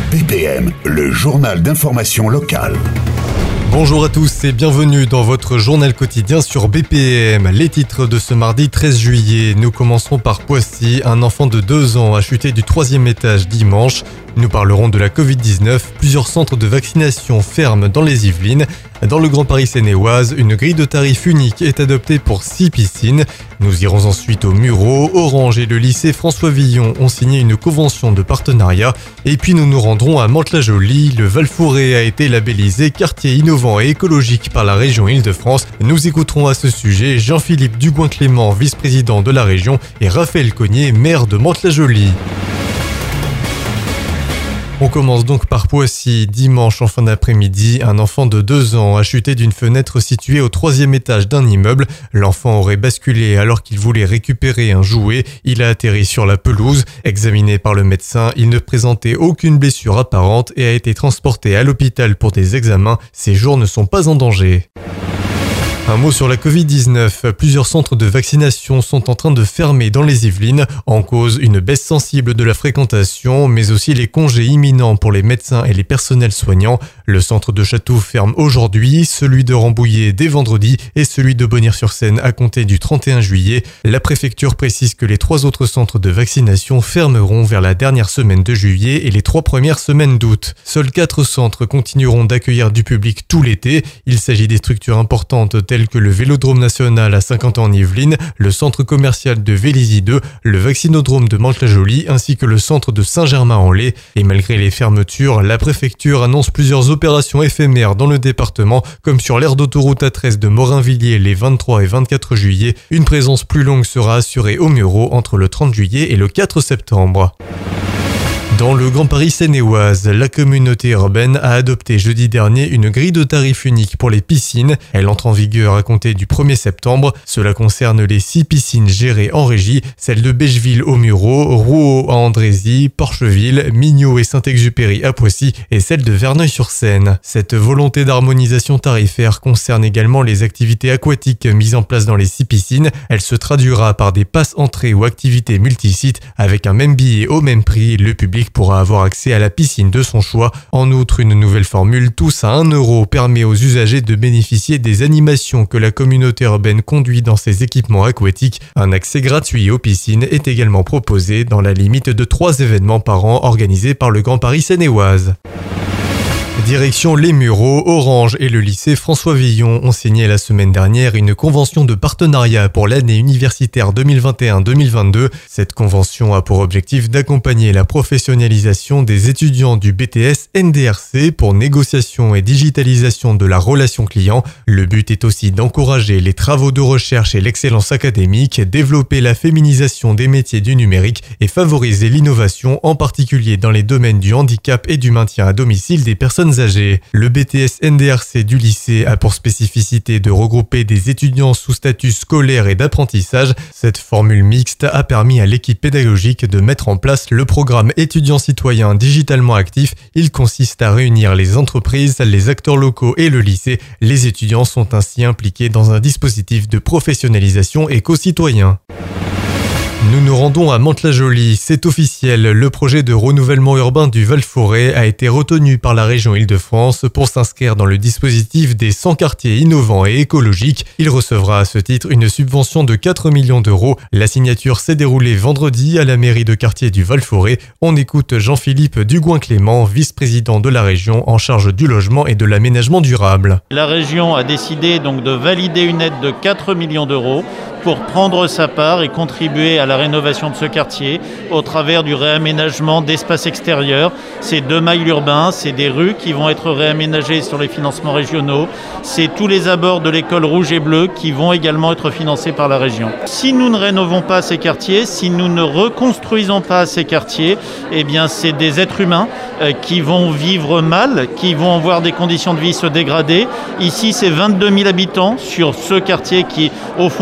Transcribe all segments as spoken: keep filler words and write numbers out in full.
B P M, le journal d'information locale. Bonjour à tous et bienvenue dans votre journal quotidien sur B P M. Les titres de ce mardi treize juillet. Nous commencerons par Poissy. Un enfant de deux ans a chuté du troisième étage dimanche. Nous parlerons de la covid dix-neuf. Plusieurs centres de vaccination ferment dans les Yvelines. Dans le Grand Paris Seine-et-Oise, une grille de tarifs unique est adoptée pour six piscines. Nous irons ensuite au Mureaux. Orange et le lycée François Villon ont signé une convention de partenariat. Et puis nous nous rendrons à Mantes-la-Jolie. Le Val-Forêt a été labellisé quartier innovant et écologique par la région Île-de-France. Nous écouterons à ce sujet Jean-Philippe Dugoin-Clément, vice-président de la région, et Raphaël Cognier, maire de Mantes-la-Jolie. On commence donc par Poissy. Dimanche en fin d'après-midi, un enfant de deux ans a chuté d'une fenêtre située au troisième étage d'un immeuble. L'enfant aurait basculé alors qu'il voulait récupérer un jouet. Il a atterri sur la pelouse. Examiné par le médecin, il ne présentait aucune blessure apparente et a été transporté à l'hôpital pour des examens. Ses jours ne sont pas en danger. Un mot sur la covid dix-neuf. Plusieurs centres de vaccination sont en train de fermer dans les Yvelines. En cause, une baisse sensible de la fréquentation, mais aussi les congés imminents pour les médecins et les personnels soignants. Le centre de Château ferme aujourd'hui, celui de Rambouillet dès vendredi et celui de Bonnières-sur-Seine à compter du trente et un juillet. La préfecture précise que les trois autres centres de vaccination fermeront vers la dernière semaine de juillet et les trois premières semaines d'août. Seuls quatre centres continueront d'accueillir du public tout l'été. Il s'agit des structures importantes telles que le Vélodrome National à Saint-Quentin en Yvelines, le centre commercial de Vélizy deux, le vaccinodrome de Mantes-la-Jolie ainsi que le centre de Saint-Germain-en-Laye. Et malgré les fermetures, la préfecture annonce plusieurs opérations éphémères dans le département, comme sur l'aire d'autoroute A treize de Morinvilliers les vingt-trois et vingt-quatre juillet. Une présence plus longue sera assurée au Mureaux entre le trente juillet et le quatre septembre. Dans le Grand Paris Seine-et-Oise, la communauté urbaine a adopté jeudi dernier une grille de tarifs unique pour les piscines. Elle entre en vigueur à compter du premier septembre. Cela concerne les six piscines gérées en régie, celles de Bégeville au Mureaux, Rouault à Andrézy, Porcheville, Mignot et Saint-Exupéry à Poissy et celle de Verneuil-sur-Seine. Cette volonté d'harmonisation tarifaire concerne également les activités aquatiques mises en place dans les six piscines. Elle se traduira par des passes entrées ou activités multisites avec un même billet au même prix. Le public pourra avoir accès à la piscine de son choix. En outre, une nouvelle formule tous à un euro permet aux usagers de bénéficier des animations que la communauté urbaine conduit dans ses équipements aquatiques. Un accès gratuit aux piscines est également proposé dans la limite de trois événements par an organisés par le Grand Paris Seine-et-Oise. Direction les Mureaux, Orange et le lycée François Villon ont signé la semaine dernière une convention de partenariat pour l'année universitaire deux mille vingt et un deux mille vingt-deux. Cette convention a pour objectif d'accompagner la professionnalisation des étudiants du B T S N D R C pour négociation et digitalisation de la relation client. Le but est aussi d'encourager les travaux de recherche et l'excellence académique, développer la féminisation des métiers du numérique et favoriser l'innovation, en particulier dans les domaines du handicap et du maintien à domicile des personnes âgées. Le B T S N D R C du lycée a pour spécificité de regrouper des étudiants sous statut scolaire et d'apprentissage. Cette formule mixte a permis à l'équipe pédagogique de mettre en place le programme étudiants citoyens digitalement actifs. Il consiste à réunir les entreprises, les acteurs locaux et le lycée. Les étudiants sont ainsi impliqués dans un dispositif de professionnalisation éco-citoyen. Nous nous rendons à Mantes-la-Jolie. C'est officiel, le projet de renouvellement urbain du Val-Forêt a été retenu par la région Île-de-France pour s'inscrire dans le dispositif des cent quartiers innovants et écologiques. Il recevra à ce titre une subvention de quatre millions d'euros. La signature s'est déroulée vendredi à la mairie de quartier du Val-Forêt. On écoute Jean-Philippe Dugoin-Clément, vice-président de la région en charge du logement et de l'aménagement durable. La région a décidé donc de valider une aide de quatre millions d'euros pour prendre sa part et contribuer à la rénovation de ce quartier au travers du réaménagement d'espaces extérieurs. C'est deux mailles urbains, c'est des rues qui vont être réaménagées sur les financements régionaux, c'est tous les abords de l'école rouge et bleue qui vont également être financés par la région. Si nous ne rénovons pas ces quartiers, si nous ne reconstruisons pas ces quartiers, eh bien c'est des êtres humains euh, qui vont vivre mal, qui vont voir des conditions de vie se dégrader. Ici, c'est vingt-deux mille habitants sur ce quartier qui, au fond, est plusieurs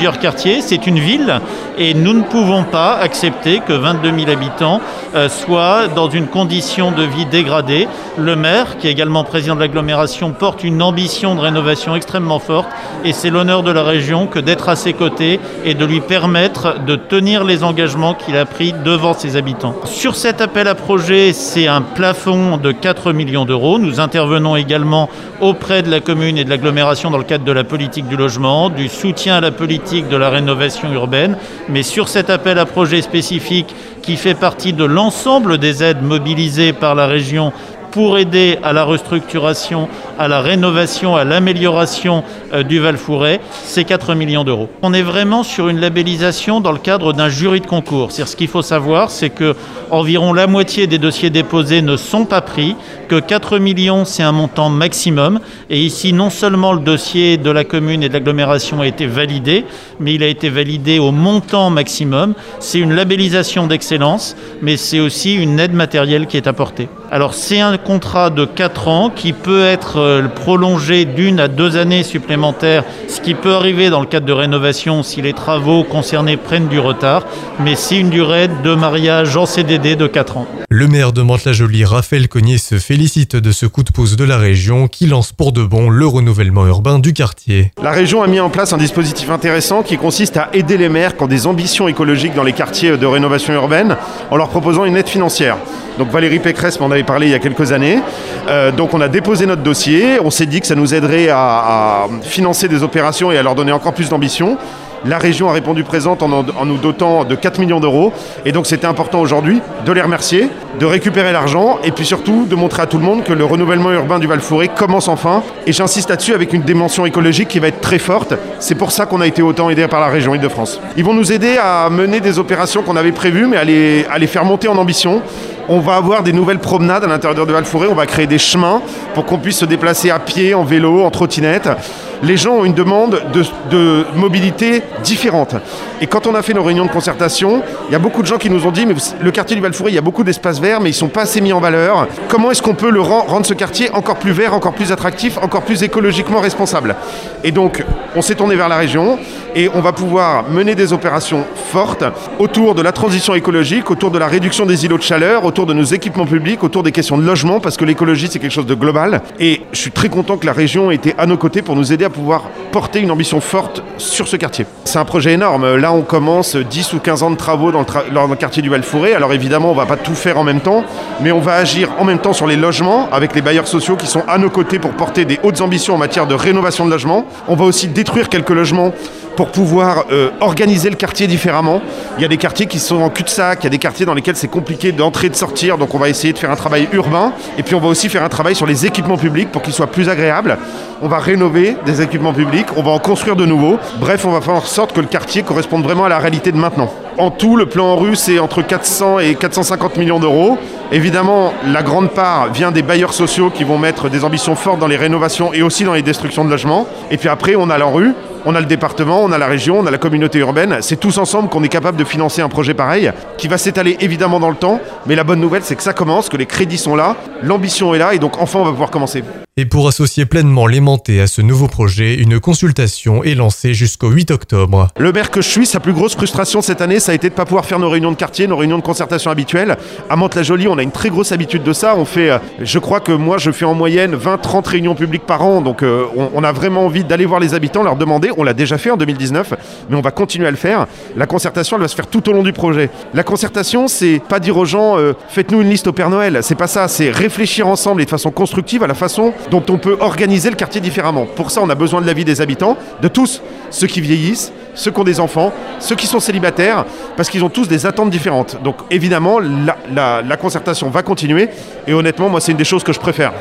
plusieurs quartiers, c'est une ville et nous ne pouvons pas accepter que vingt-deux mille habitants euh, soient dans une condition de vie dégradée. Le maire, qui est également président de l'agglomération, porte une ambition de rénovation extrêmement forte et c'est l'honneur de la région que d'être à ses côtés et de lui permettre de tenir les engagements qu'il a pris devant ses habitants. Sur cet appel à projet, c'est un plafond de quatre millions d'euros. Nous intervenons également auprès de la commune et de l'agglomération dans le cadre de la politique du logement, du soutien à la politique de la rénovation urbaine. Mais sur cet appel à projet spécifique qui fait partie de l'ensemble des aides mobilisées par la région pour aider à la restructuration, à la rénovation, à l'amélioration euh, du Val-Fourais, c'est quatre millions d'euros. On est vraiment sur une labellisation dans le cadre d'un jury de concours. C'est-à-dire, ce qu'il faut savoir, c'est que environ la moitié des dossiers déposés ne sont pas pris, que quatre millions, c'est un montant maximum. Et ici, non seulement le dossier de la commune et de l'agglomération a été validé, mais il a été validé au montant maximum. C'est une labellisation d'excellence, mais c'est aussi une aide matérielle qui est apportée. Alors, c'est un contrat de quatre ans qui peut être prolongé d'une à deux années supplémentaires, ce qui peut arriver dans le cadre de rénovation si les travaux concernés prennent du retard, mais c'est une durée de mariage en C D D de quatre ans. Le maire de Mantes-la-Jolie, Raphaël Cognier, se félicite de ce coup de pouce de la région qui lance pour de bon le renouvellement urbain du quartier. La région a mis en place un dispositif intéressant qui consiste à aider les maires qui ont des ambitions écologiques dans les quartiers de rénovation urbaine en leur proposant une aide financière. Donc Valérie Pécresse m'en avait parlé il y a quelques années. Euh, donc on a déposé notre dossier, on s'est dit que ça nous aiderait à, à financer des opérations et à leur donner encore plus d'ambition. La région a répondu présente en, en nous dotant de quatre millions d'euros. Et donc c'était important aujourd'hui de les remercier, de récupérer l'argent et puis surtout de montrer à tout le monde que le renouvellement urbain du Val-Fourais commence enfin. Et j'insiste là-dessus avec une dimension écologique qui va être très forte. C'est pour ça qu'on a été autant aidé par la région Île-de-France. Ils vont nous aider à mener des opérations qu'on avait prévues, mais à les, à les faire monter en ambition. On va avoir des nouvelles promenades à l'intérieur de Val-Fourais. On va créer des chemins pour qu'on puisse se déplacer à pied, en vélo, en trottinette. Les gens ont une demande de, de mobilité différente. Et quand on a fait nos réunions de concertation, il y a beaucoup de gens qui nous ont dit mais le quartier du Val-Fourais, il y a beaucoup d'espaces verts, mais ils ne sont pas assez mis en valeur. Comment est-ce qu'on peut le rend, rendre ce quartier encore plus vert, encore plus attractif, encore plus écologiquement responsable? Et donc, on s'est tourné vers la région et on va pouvoir mener des opérations fortes autour de la transition écologique, autour de la réduction des îlots de chaleur, autour de nos équipements publics, autour des questions de logement, parce que l'écologie, c'est quelque chose de global. Et je suis très content que la région ait été à nos côtés pour nous aider à pouvoir porter une ambition forte sur ce quartier. C'est un projet énorme. Là, on commence dix ou quinze ans de travaux dans le, tra- dans le quartier du Val-Fourais. Alors évidemment, on ne va pas tout faire en même temps, mais on va agir en même temps sur les logements avec les bailleurs sociaux qui sont à nos côtés pour porter des hautes ambitions en matière de rénovation de logements. On va aussi détruire quelques logements pour pouvoir euh, organiser le quartier différemment. Il y a des quartiers qui sont en cul-de-sac, il y a des quartiers dans lesquels c'est compliqué d'entrer et de sortir, donc on va essayer de faire un travail urbain, et puis on va aussi faire un travail sur les équipements publics pour qu'ils soient plus agréables. On va rénover des équipements publics, on va en construire de nouveaux. Bref, on va faire en sorte que le quartier corresponde vraiment à la réalité de maintenant. En tout, le plan ANRU, c'est entre quatre cents et quatre cent cinquante millions d'euros. Évidemment, la grande part vient des bailleurs sociaux qui vont mettre des ambitions fortes dans les rénovations et aussi dans les destructions de logements. Et puis après, on a l'ANRU, on a le département, on a la région, on a la communauté urbaine. C'est tous ensemble qu'on est capable de financer un projet pareil qui va s'étaler évidemment dans le temps. Mais la bonne nouvelle, c'est que ça commence, que les crédits sont là, l'ambition est là et donc enfin, on va pouvoir commencer. Et pour associer pleinement les Mantais à ce nouveau projet, une consultation est lancée jusqu'au huit octobre. Le maire que je suis, sa plus grosse frustration cette année, ça a été de ne pas pouvoir faire nos réunions de quartier, nos réunions de concertation habituelles. À Mantes-la-Jolie, on a une très grosse habitude de ça. On fait, je crois que moi, je fais en moyenne vingt à trente réunions publiques par an. Donc euh, on, on a vraiment envie d'aller voir les habitants, leur demander. On l'a déjà fait en deux mille dix-neuf, mais on va continuer à le faire. La concertation, elle va se faire tout au long du projet. La concertation, c'est pas dire aux gens euh, faites-nous une liste au Père Noël. C'est pas ça, c'est réfléchir ensemble et de façon constructive à la façon dont on peut organiser le quartier différemment. Pour ça, on a besoin de l'avis des habitants, de tous, ceux qui vieillissent, ceux qui ont des enfants, ceux qui sont célibataires, parce qu'ils ont tous des attentes différentes. Donc évidemment, la, la, la concertation va continuer et honnêtement, moi, c'est une des choses que je préfère.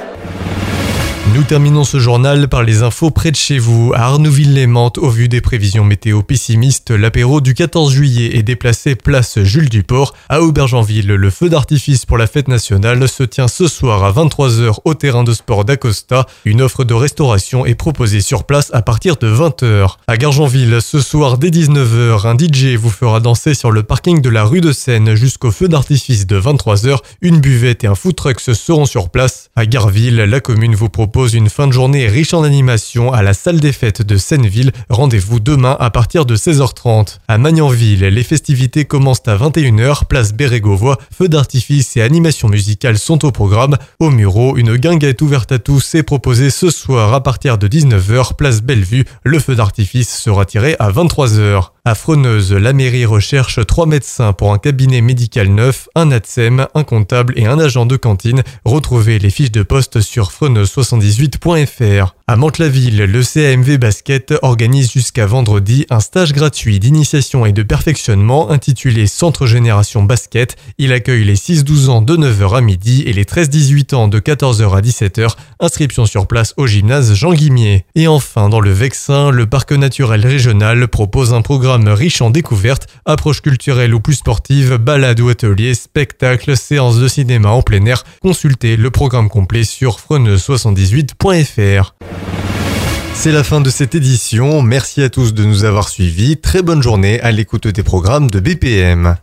Nous terminons ce journal par les infos près de chez vous. À Arnouville-les-Mantes, au vu des prévisions météo pessimistes, l'apéro du quatorze juillet est déplacé place Jules Duport. À Aubergenville, le feu d'artifice pour la fête nationale se tient ce soir à vingt-trois heures au terrain de sport d'Acosta. Une offre de restauration est proposée sur place à partir de vingt heures. À Gargenville, ce soir dès dix-neuf heures, un D J vous fera danser sur le parking de la rue de Seine jusqu'au feu d'artifice de vingt-trois heures. Une buvette et un food truck seront sur place. À Garville, la commune vous propose propose une fin de journée riche en animation à la salle des fêtes de Senneville. Rendez-vous demain à partir de seize heures trente. À Magnanville, les festivités commencent à vingt et une heures, place Bérégovoy. Feux d'artifice et animation musicale sont au programme. Au Muro, une guinguette ouverte à tous est proposée ce soir à partir de dix-neuf heures, place Bellevue. Le feu d'artifice sera tiré à vingt-trois heures. À Fresneuse, la mairie recherche trois médecins pour un cabinet médical neuf, un A T S E M, un comptable et un agent de cantine. Retrouvez les fiches de poste sur freneuse soixante-dix-huit point f r. À Mantes-la-Ville, le C A M V Basket organise jusqu'à vendredi un stage gratuit d'initiation et de perfectionnement intitulé Centre Génération Basket. Il accueille les six douze ans de neuf heures à midi et les treize dix-huit ans de quatorze heures à dix-sept heures. Inscription sur place au gymnase Jean Guimier. Et enfin, dans le Vexin, le parc naturel régional propose un programme riche en découvertes, approches culturelles ou plus sportives, balades ou ateliers, spectacles, séances de cinéma en plein air. Consultez le programme complet sur freneuse soixante-dix-huit point f r. C'est la fin de cette édition. Merci à tous de nous avoir suivis. Très bonne journée à l'écoute des programmes de B P M.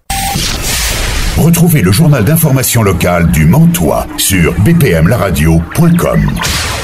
Retrouvez le journal d'information locale du Mantois sur b p m la radio point com.